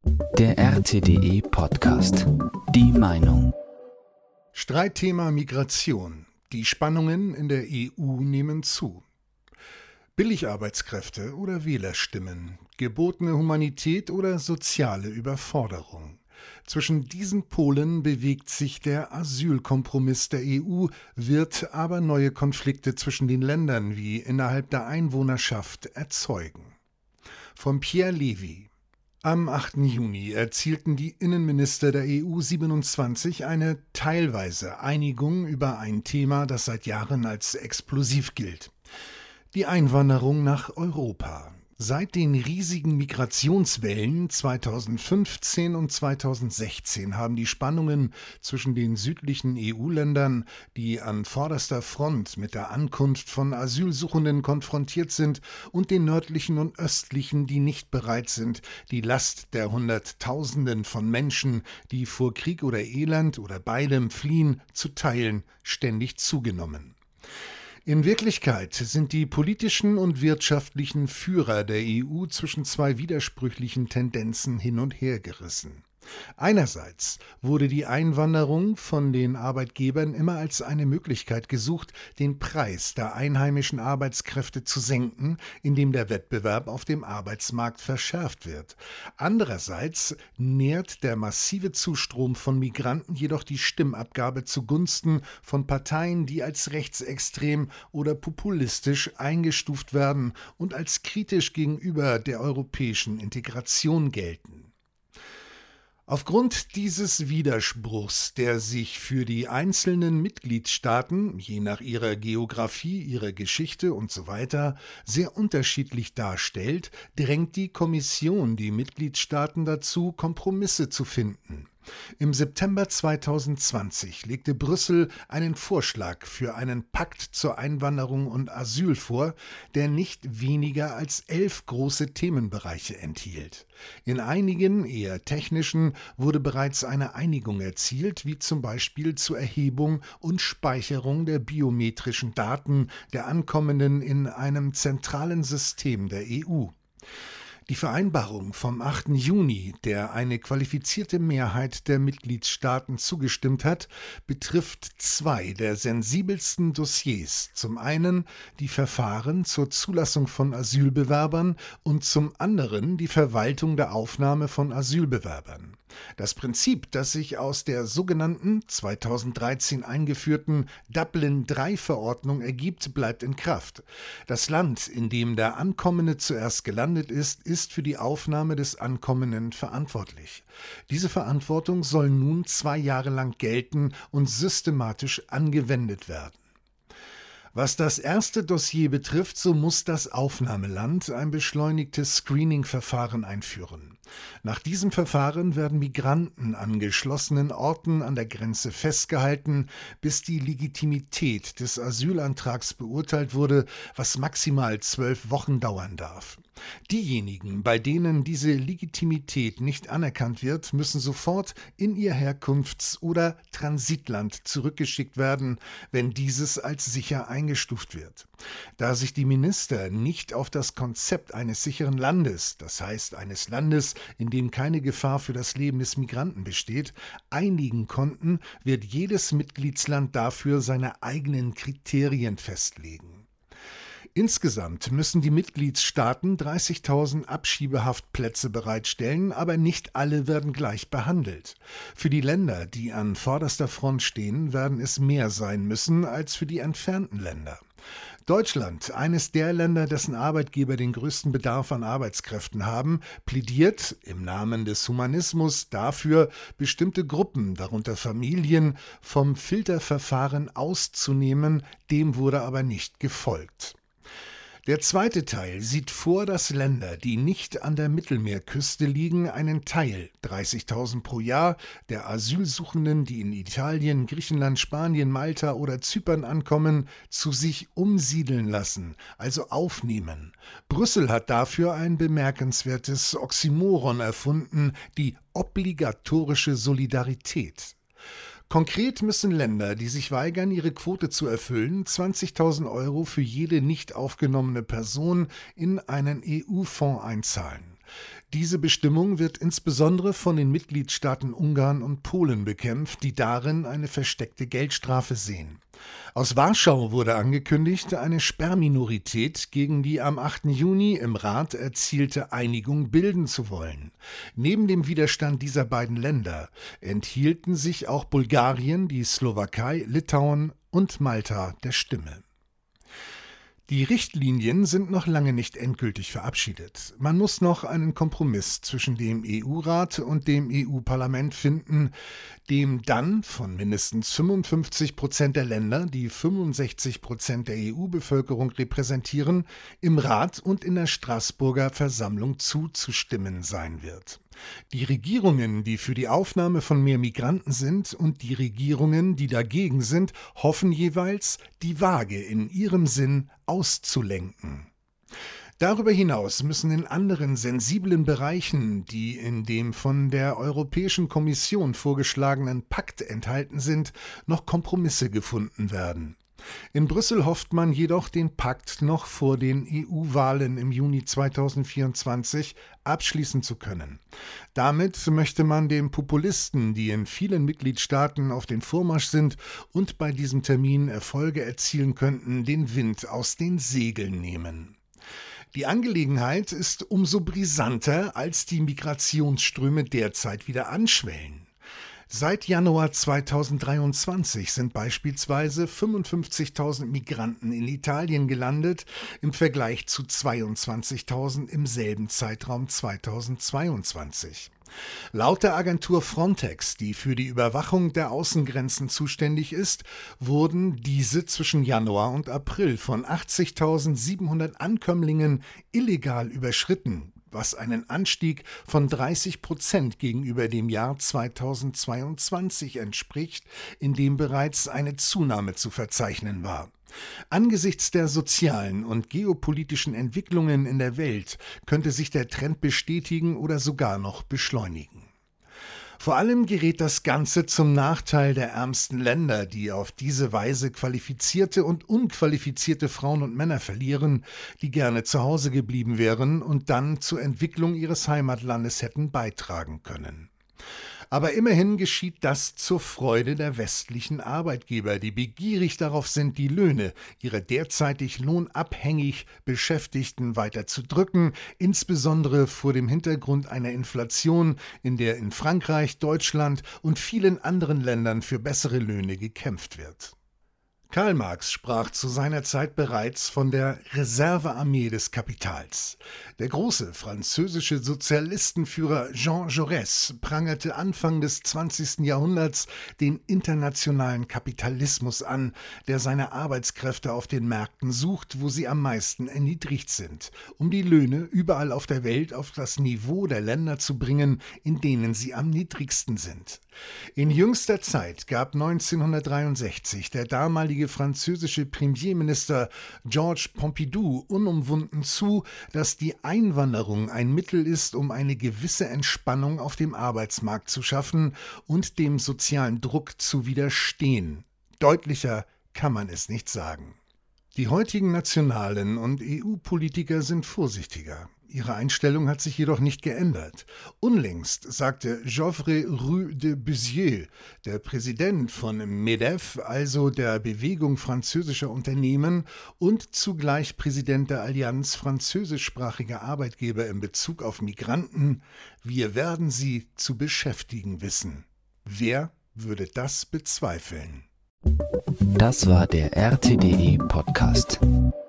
Der RTDE Podcast. Die Meinung. Streitthema Migration. Die Spannungen in der EU nehmen zu. Billigarbeitskräfte oder Wählerstimmen, gebotene Humanität oder soziale Überforderung. Zwischen diesen Polen bewegt sich der Asylkompromiss der EU, wird aber neue Konflikte zwischen den Ländern wie innerhalb der Einwohnerschaft erzeugen. Von Pierre Levy. Am 8. Juni erzielten die Innenminister der EU 27 eine teilweise Einigung über ein Thema, das seit Jahren als explosiv gilt: die Einwanderung nach Europa. Seit den riesigen Migrationswellen 2015 und 2016 haben die Spannungen zwischen den südlichen EU-Ländern, die an vorderster Front mit der Ankunft von Asylsuchenden konfrontiert sind, und den nördlichen und östlichen, die nicht bereit sind, die Last der Hunderttausenden von Menschen, die vor Krieg oder Elend oder beidem fliehen, zu teilen, ständig zugenommen. In Wirklichkeit sind die politischen und wirtschaftlichen Führer der EU zwischen zwei widersprüchlichen Tendenzen hin und her gerissen. Einerseits wurde die Einwanderung von den Arbeitgebern immer als eine Möglichkeit gesucht, den Preis der einheimischen Arbeitskräfte zu senken, indem der Wettbewerb auf dem Arbeitsmarkt verschärft wird. Andererseits nährt der massive Zustrom von Migranten jedoch die Stimmabgabe zugunsten von Parteien, die als rechtsextrem oder populistisch eingestuft werden und als kritisch gegenüber der europäischen Integration gelten. Aufgrund dieses Widerspruchs, der sich für die einzelnen Mitgliedstaaten, je nach ihrer Geografie, ihrer Geschichte usw. sehr unterschiedlich darstellt, drängt die Kommission die Mitgliedstaaten dazu, Kompromisse zu finden. Im September 2020 legte Brüssel einen Vorschlag für einen Pakt zur Einwanderung und Asyl vor, der nicht weniger als 11 große Themenbereiche enthielt. In einigen, eher technischen, wurde bereits eine Einigung erzielt, wie zum Beispiel zur Erhebung und Speicherung der biometrischen Daten der Ankommenden in einem zentralen System der EU. Die Vereinbarung vom 8. Juni, der eine qualifizierte Mehrheit der Mitgliedstaaten zugestimmt hat, betrifft zwei der sensibelsten Dossiers. Zum einen die Verfahren zur Zulassung von Asylbewerbern und zum anderen die Verwaltung der Aufnahme von Asylbewerbern. Das Prinzip, das sich aus der sogenannten 2013 eingeführten Dublin-III-Verordnung ergibt, bleibt in Kraft. Das Land, in dem der Ankommende zuerst gelandet ist für die Aufnahme des Ankommenden verantwortlich. Diese Verantwortung soll nun 2 Jahre lang gelten und systematisch angewendet werden. Was das erste Dossier betrifft, so muss das Aufnahmeland ein beschleunigtes Screening-Verfahren einführen. Nach diesem Verfahren werden Migranten an geschlossenen Orten an der Grenze festgehalten, bis die Legitimität des Asylantrags beurteilt wurde, was maximal 12 Wochen dauern darf. Diejenigen, bei denen diese Legitimität nicht anerkannt wird, müssen sofort in ihr Herkunfts- oder Transitland zurückgeschickt werden, wenn dieses als sicher eingestuft wird. Da sich die Minister nicht auf das Konzept eines sicheren Landes, das heißt eines Landes, in dem keine Gefahr für das Leben des Migranten besteht, einigen konnten, wird jedes Mitgliedsland dafür seine eigenen Kriterien festlegen. Insgesamt müssen die Mitgliedstaaten 30.000 Abschiebehaftplätze bereitstellen, aber nicht alle werden gleich behandelt. Für die Länder, die an vorderster Front stehen, werden es mehr sein müssen als für die entfernten Länder. Deutschland, eines der Länder, dessen Arbeitgeber den größten Bedarf an Arbeitskräften haben, plädiert im Namen des Humanismus dafür, bestimmte Gruppen, darunter Familien, vom Filterverfahren auszunehmen, dem wurde aber nicht gefolgt. Der zweite Teil sieht vor, dass Länder, die nicht an der Mittelmeerküste liegen, einen Teil, 30.000 pro Jahr, der Asylsuchenden, die in Italien, Griechenland, Spanien, Malta oder Zypern ankommen, zu sich umsiedeln lassen, also aufnehmen. Brüssel hat dafür ein bemerkenswertes Oxymoron erfunden, die obligatorische Solidarität. Konkret müssen Länder, die sich weigern, ihre Quote zu erfüllen, 20.000 € für jede nicht aufgenommene Person in einen EU-Fonds einzahlen. Diese Bestimmung wird insbesondere von den Mitgliedstaaten Ungarn und Polen bekämpft, die darin eine versteckte Geldstrafe sehen. Aus Warschau wurde angekündigt, eine Sperrminorität gegen die am 8. Juni im Rat erzielte Einigung bilden zu wollen. Neben dem Widerstand dieser beiden Länder enthielten sich auch Bulgarien, die Slowakei, Litauen und Malta der Stimme. Die Richtlinien sind noch lange nicht endgültig verabschiedet. Man muss noch einen Kompromiss zwischen dem EU-Rat und dem EU-Parlament finden, dem dann von mindestens 55% der Länder, die 65% der EU-Bevölkerung repräsentieren, im Rat und in der Straßburger Versammlung zuzustimmen sein wird. Die Regierungen, die für die Aufnahme von mehr Migranten sind, und die Regierungen, die dagegen sind, hoffen jeweils, die Waage in ihrem Sinn auszulenken. Darüber hinaus müssen in anderen sensiblen Bereichen, die in dem von der Europäischen Kommission vorgeschlagenen Pakt enthalten sind, noch Kompromisse gefunden werden. In Brüssel hofft man jedoch, den Pakt noch vor den EU-Wahlen im Juni 2024 abschließen zu können. Damit möchte man den Populisten, die in vielen Mitgliedstaaten auf den Vormarsch sind und bei diesem Termin Erfolge erzielen könnten, den Wind aus den Segeln nehmen. Die Angelegenheit ist umso brisanter, als die Migrationsströme derzeit wieder anschwellen. Seit Januar 2023 sind beispielsweise 55.000 Migranten in Italien gelandet, im Vergleich zu 22.000 im selben Zeitraum 2022. Laut der Agentur Frontex, die für die Überwachung der Außengrenzen zuständig ist, wurden diese zwischen Januar und April von 80.700 Ankömmlingen illegal überschritten, was einen Anstieg von 30% gegenüber dem Jahr 2022 entspricht, in dem bereits eine Zunahme zu verzeichnen war. Angesichts der sozialen und geopolitischen Entwicklungen in der Welt könnte sich der Trend bestätigen oder sogar noch beschleunigen. Vor allem gerät das Ganze zum Nachteil der ärmsten Länder, die auf diese Weise qualifizierte und unqualifizierte Frauen und Männer verlieren, die gerne zu Hause geblieben wären und dann zur Entwicklung ihres Heimatlandes hätten beitragen können. Aber immerhin geschieht das zur Freude der westlichen Arbeitgeber, die begierig darauf sind, die Löhne ihrer derzeitig lohnabhängig Beschäftigten weiter zu drücken, insbesondere vor dem Hintergrund einer Inflation, in der in Frankreich, Deutschland und vielen anderen Ländern für bessere Löhne gekämpft wird. Karl Marx sprach zu seiner Zeit bereits von der Reservearmee des Kapitals. Der große französische Sozialistenführer Jean Jaurès prangerte Anfang des 20. Jahrhunderts den internationalen Kapitalismus an, der seine Arbeitskräfte auf den Märkten sucht, wo sie am meisten erniedrigt sind, um die Löhne überall auf der Welt auf das Niveau der Länder zu bringen, in denen sie am niedrigsten sind. In jüngster Zeit gab 1963 der damalige französische Premierminister Georges Pompidou unumwunden zu, dass die Einwanderung ein Mittel ist, um eine gewisse Entspannung auf dem Arbeitsmarkt zu schaffen und dem sozialen Druck zu widerstehen. Deutlicher kann man es nicht sagen. Die heutigen nationalen und EU-Politiker sind vorsichtiger. Ihre Einstellung hat sich jedoch nicht geändert. Unlängst sagte Geoffrey Roux de Béziers, der Präsident von MEDEF, also der Bewegung französischer Unternehmen und zugleich Präsident der Allianz französischsprachiger Arbeitgeber in Bezug auf Migranten: Wir werden sie zu beschäftigen wissen. Wer würde das bezweifeln? Das war der RTDE Podcast.